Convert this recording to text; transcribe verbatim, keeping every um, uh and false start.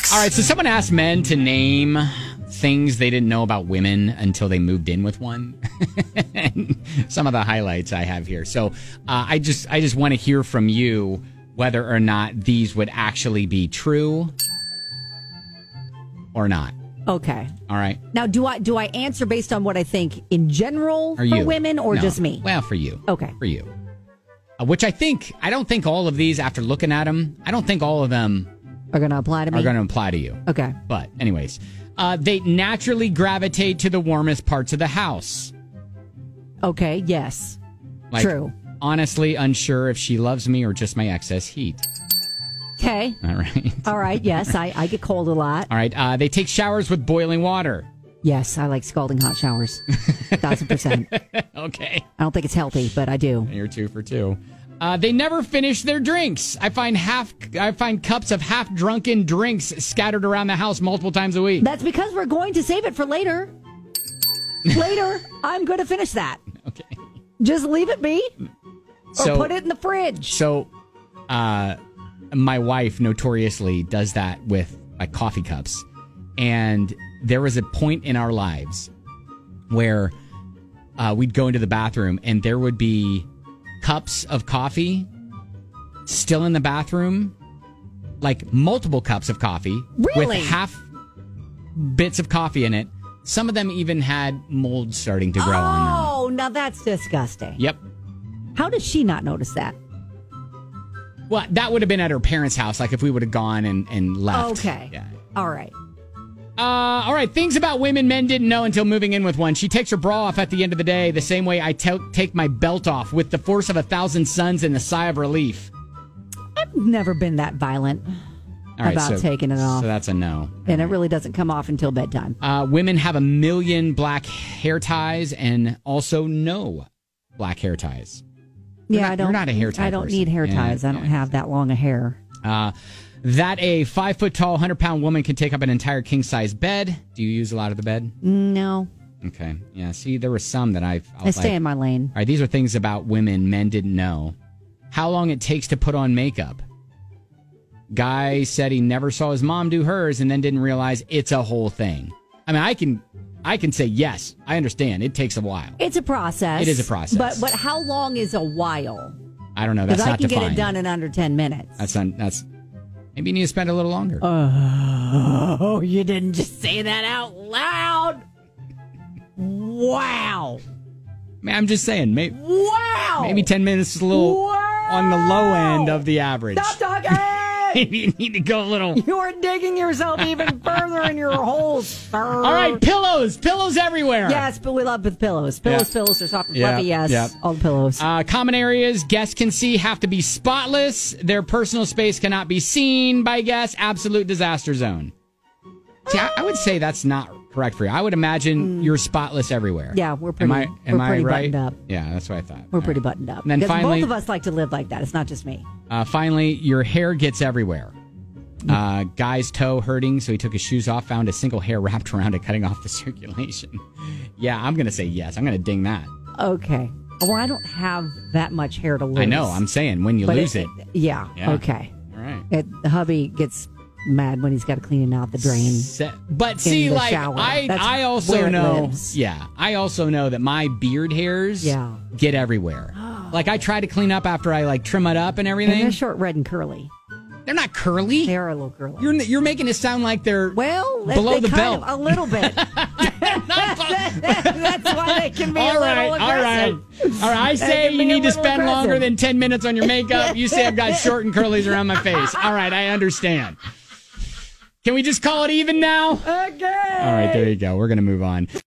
All right, so someone asked men to name things they didn't know about women until they moved in with one. And some of the highlights I have here. So uh, I just I just want to hear from you whether or not these would actually be true or not. Okay. All right. Now, do I do I answer based on what I think in general Or you. for women or No. just me? Well, for you. Okay. For you. Uh, which I think, I don't think all of these, after looking at them, I don't think all of them Are going to apply to me? are going to apply to you. Okay. But anyways, uh, they naturally gravitate to the warmest parts of the house. Okay, yes. Like, True. Honestly unsure if she loves me or just my excess heat. Okay. All right. All right, yes, I, I get cold a lot. All right. Uh, they take showers with boiling water. Yes, I like scalding hot showers. Thousand percent. Okay. I don't think it's healthy, but I do. You're two for two. Uh, they never finish their drinks. I find half. I find cups of half drunken drinks scattered around the house multiple times a week. That's because we're going to save it for later. Later, I'm going to finish that. Okay. Just leave it be or So- put it in the fridge. So, uh, my wife notoriously does that with like coffee cups, and there was a point in our lives where uh, we'd go into the bathroom and there would be cups of coffee still in the bathroom, like multiple cups of coffee Really? with half bits of coffee in it. Some of them even had mold starting to grow on them. Oh, now that's disgusting. Yep. How does she not notice that? Well, that would have been at her parents' house, like if we would have gone and, and left. Okay. Yeah. All right. Uh, all right. Things about women men didn't know until moving in with one. She takes her bra off at the end of the day, the same way I te- take my belt off, with the force of a thousand suns and a sigh of relief. I've never been that violent All right, about so, taking it off. So that's a no. And it really doesn't come off until bedtime. Uh, women have a million black hair ties and also no black hair ties. You're yeah, not- I don't. you're not a hair tie I don't person. need hair Yeah, ties. I don't yeah. have that long a hair. Uh, that a five foot tall, one hundred pound woman can take up an entire king size bed. Do you use a lot of the bed? No, Okay. Yeah. See, there were some that I've. I I was stay like, in my lane. all right, these are things about women men didn't know. How long it takes to put on makeup. Guy said he never saw his mom do hers and then didn't realize it's a whole thing. I mean, I can I can say yes, I understand. It takes a while. It's a process. It is a process. But but how long is a while? I don't know. That's Because I not can defined. get it done in under ten minutes. That's not, that's maybe you need to spend a little longer. Oh, you didn't just say that out loud. Wow. Man, I'm just saying, maybe Wow. maybe ten minutes is a little Wow. on the low end of the average. Stop talking. Maybe you need to go a little. You're digging yourself even further in your holes, sir. All right, pillows, pillows everywhere. Yes, but we love with pillows. Pillows, Yeah. pillows are soft and Yeah, fluffy. Yes, yeah. all the pillows. Uh, common areas guests can see have to be spotless. Their personal space cannot be seen by guests. Absolute disaster zone. See, I, I would say that's not correct for you. I would imagine you're spotless everywhere. Yeah, we're pretty- Am I, am we're I pretty right? buttoned up. Yeah, that's what I thought. We're All pretty right. buttoned up. And then Because finally, both of us like to live like that. It's not just me. uh, finally, your hair gets everywhere. Uh, guy's toe hurting, so he took his shoes off, found a single hair wrapped around it, cutting off the circulation. Yeah, I'm going to say yes. I'm going to ding that. Okay. Well, I don't have that much hair to lose. I know. I'm saying when you But lose it. Yeah, Yeah. Okay. All right. It, hubby gets mad when he's got to clean out the drain. Se- But see, the like shower. I, That's I where also it know, lives. yeah, I also know that my beard hairs, Yeah. get everywhere. Like I try to clean up after I like trim it up and And everything. they're short, red, and curly. They're not curly. They are a little curly. You're you're making it sound like they're well, they- below they the kind belt. of- a little bit. That's why they can be all a right, little all right, aggressive. all right. I They say can be you a need to little spend longer aggressive. than ten minutes on your makeup. You say I've got short and curlies around my face. All right, I understand. Can we just call it even now? Okay. All right, there you go. We're gonna move on.